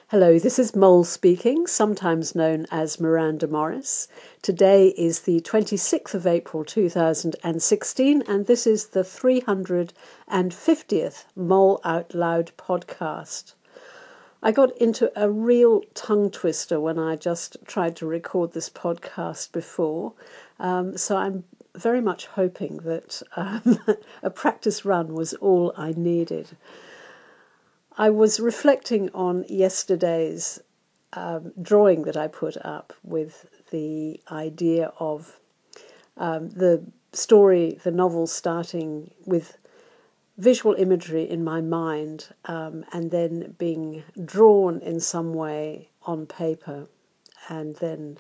Hello, this is Mole speaking, sometimes known as Miranda Morris. Today is the 26th of April 2016, and this is the 350th Mole Out Loud podcast. I got into a real tongue twister when I just tried to record this podcast before, so I'm very much hoping that a practice run was all I needed. I was reflecting on yesterday's drawing that I put up with the idea of the story, the novel starting with visual imagery in my mind and then being drawn in some way on paper and then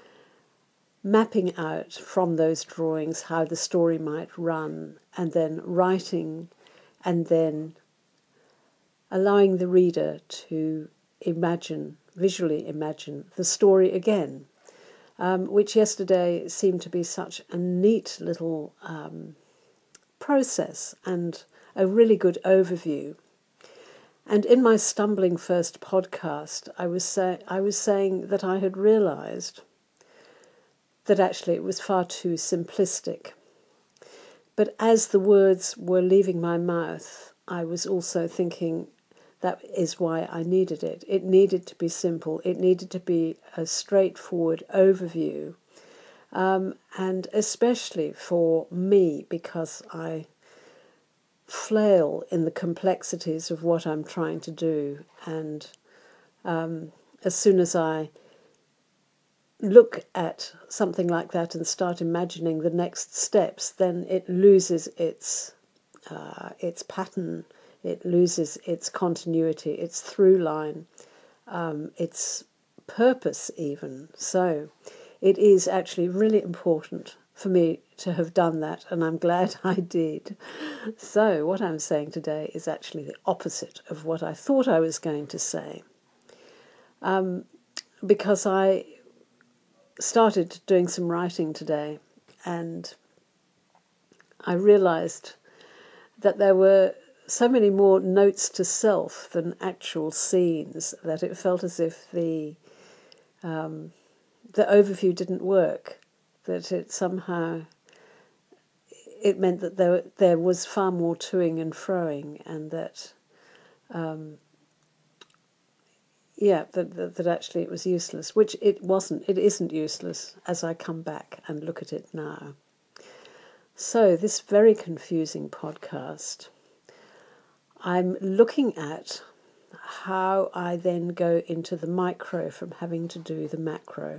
mapping out from those drawings how the story might run and then writing and then allowing the reader to visually imagine the story again, which yesterday seemed to be such a neat little process and a really good overview. And in my Stumbling First podcast, I was saying that I had realised that actually it was far too simplistic. But as the words were leaving my mouth, I was also thinking, that is why I needed it. It needed to be simple. It needed to be a straightforward overview. And especially for me, because I flail in the complexities of what I'm trying to do. And as soon as I look at something like that and start imagining the next steps, then it loses its pattern. It loses its continuity, its through line, its purpose even. So it is actually really important for me to have done that, and I'm glad I did. So what I'm saying today is actually the opposite of what I thought I was going to say. Because I started doing some writing today, and I realized that there were so many more notes to self than actual scenes that it felt as if the overview didn't work, that it meant that there was far more toing and froing, and that that actually it was useless, which it wasn't. It isn't useless as I come back and look at it now. So this very confusing podcast, I'm looking at how I then go into the micro from having to do the macro.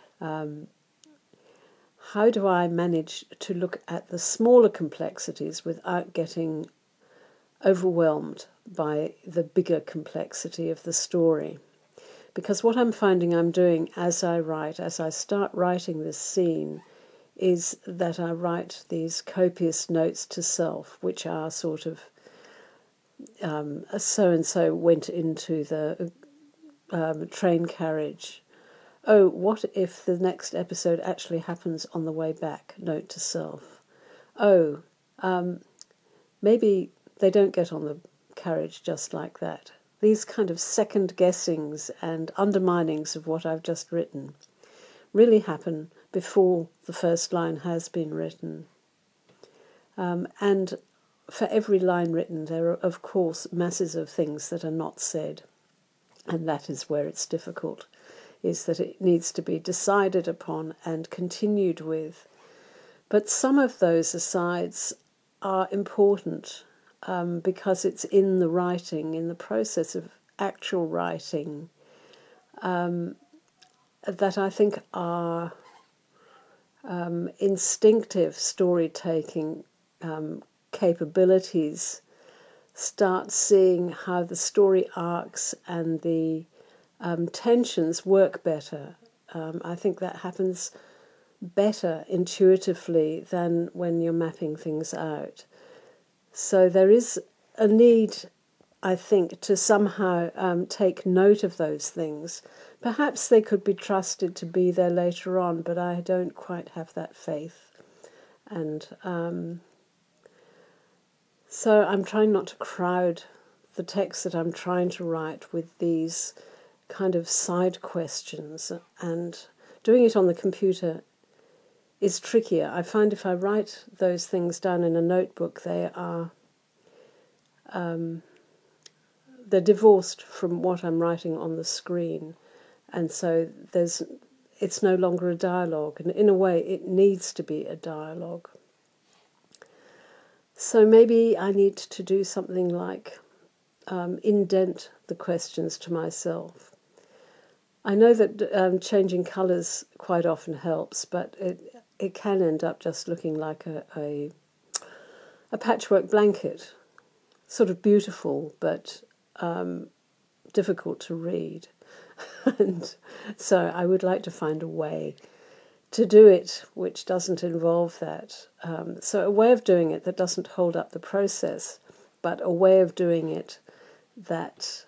How do I manage to look at the smaller complexities without getting overwhelmed by the bigger complexity of the story? Because what I'm finding I'm doing as I start writing this scene, is that I write these copious notes to self, which are sort of so-and-so went into the train carriage. Oh, what if the next episode actually happens on the way back? Note to self. Oh, maybe they don't get on the carriage just like that. These kind of second guessings and underminings of what I've just written really happen before the first line has been written. And for every line written, there are, of course, masses of things that are not said. And that is where it's difficult, is that it needs to be decided upon and continued with. But some of those asides are important because it's in the writing, in the process of actual writing, that I think are instinctive story-taking capabilities start seeing how the story arcs and the tensions work better. I think that happens better intuitively than when you're mapping things out. So there is a need, I think, to somehow take note of those things. Perhaps they could be trusted to be there later on, but I don't quite have that faith. And so I'm trying not to crowd the text that I'm trying to write with these kind of side questions, and doing it on the computer is trickier. I find if I write those things down in a notebook, they're divorced from what I'm writing on the screen, and so it's no longer a dialogue, and in a way it needs to be a dialogue. So maybe I need to do something like indent the questions to myself. I know that changing colours quite often helps, but it can end up just looking like a patchwork blanket, sort of beautiful but difficult to read. And so I would like to find a way to do it which doesn't involve that. So a way of doing it that doesn't hold up the process, but a way of doing it that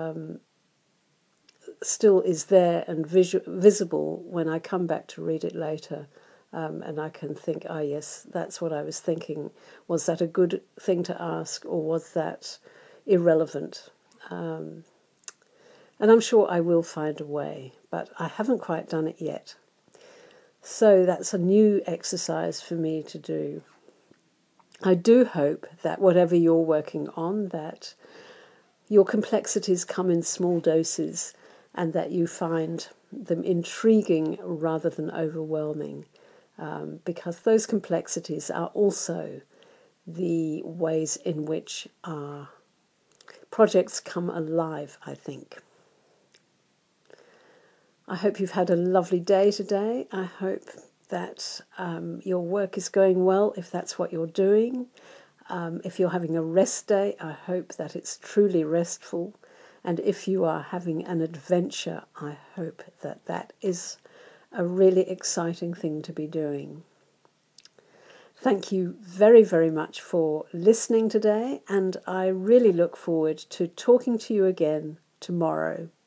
still is there and visible when I come back to read it later. And I can think, yes, that's what I was thinking. Was that a good thing to ask, or was that irrelevant? And I'm sure I will find a way, but I haven't quite done it yet. So that's a new exercise for me to do. I do hope that whatever you're working on, that your complexities come in small doses and that you find them intriguing rather than overwhelming, because those complexities are also the ways in which our projects come alive, I think. I hope you've had a lovely day today. I hope that your work is going well, if that's what you're doing. If you're having a rest day, I hope that it's truly restful. And if you are having an adventure, I hope that that is a really exciting thing to be doing. Thank you very, very much for listening today, and I really look forward to talking to you again tomorrow.